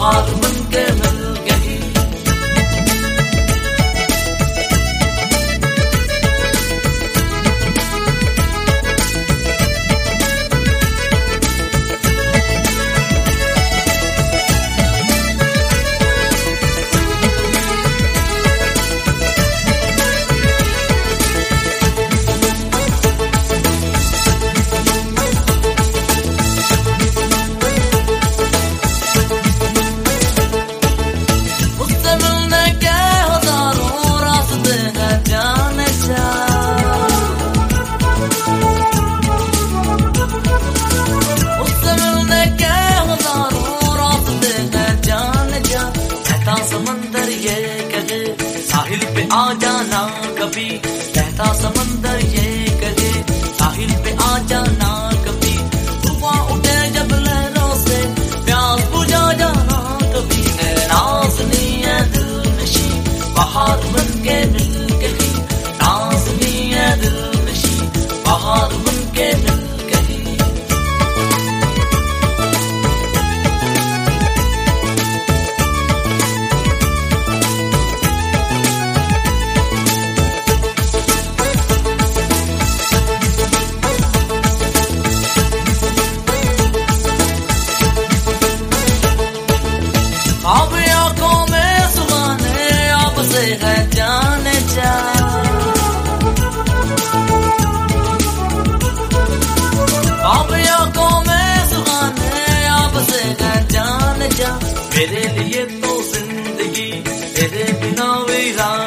बहार बनके मिल गई। समंदर ये कहे साहिल पे आ जाना कभी, कहता समंदर ये कहे साहिल पे आ जाना कभी। तूफान उठे जब लहरों से प्यास बुझा जाना कभी। नाज़नी है दिल नशी बहार बनके मिल गई। नाज़नी है दिल नशी बहार बनके मिल गई। अब आंखों में सुहाने अब से है जाने जा। अब आंखों में सुहाने अब से है जाने जा। मेरे लिए तो जिंदगी तेरे बिना वीरान